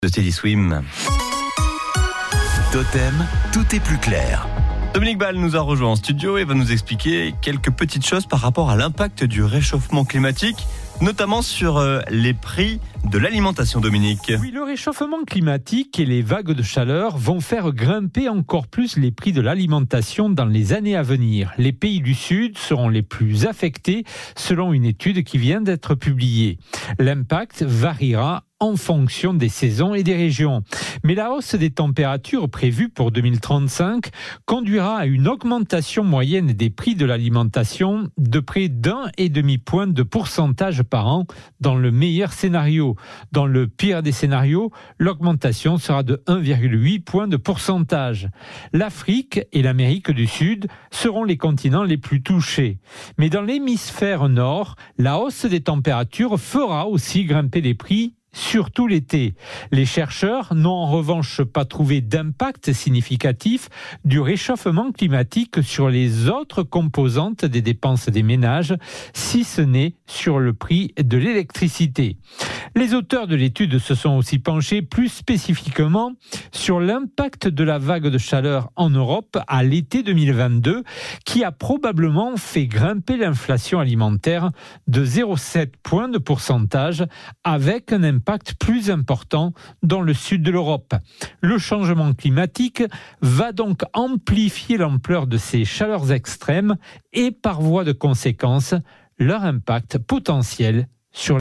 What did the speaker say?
de Teddy Swim. Totem, tout est plus clair. Dominique Ball nous a rejoint en studio et va nous expliquer quelques petites choses par rapport à l'impact du réchauffement climatique, notamment sur les prix de l'alimentation, Dominique. Oui, le réchauffement climatique et les vagues de chaleur vont faire grimper encore plus les prix de l'alimentation dans les années à venir. Les pays du Sud seront les plus affectés selon une étude qui vient d'être publiée. L'impact variera en fonction des saisons et des régions. Mais la hausse des températures prévue pour 2035 conduira à une augmentation moyenne des prix de l'alimentation de près d'1,5 point de pourcentage par an dans le meilleur scénario. Dans le pire des scénarios, l'augmentation sera de 1,8 point de pourcentage. L'Afrique et l'Amérique du Sud seront les continents les plus touchés. Mais dans l'hémisphère nord, la hausse des températures fera aussi grimper les prix, surtout l'été. Les chercheurs n'ont en revanche pas trouvé d'impact significatif du réchauffement climatique sur les autres composantes des dépenses des ménages, si ce n'est sur le prix de l'électricité. Les auteurs de l'étude se sont aussi penchés plus spécifiquement sur l'impact de la vague de chaleur en Europe à l'été 2022, qui a probablement fait grimper l'inflation alimentaire de 0,7 point de pourcentage, avec un impact plus important dans le sud de l'Europe. Le changement climatique va donc amplifier l'ampleur de ces chaleurs extrêmes et par voie de conséquence, leur impact potentiel sur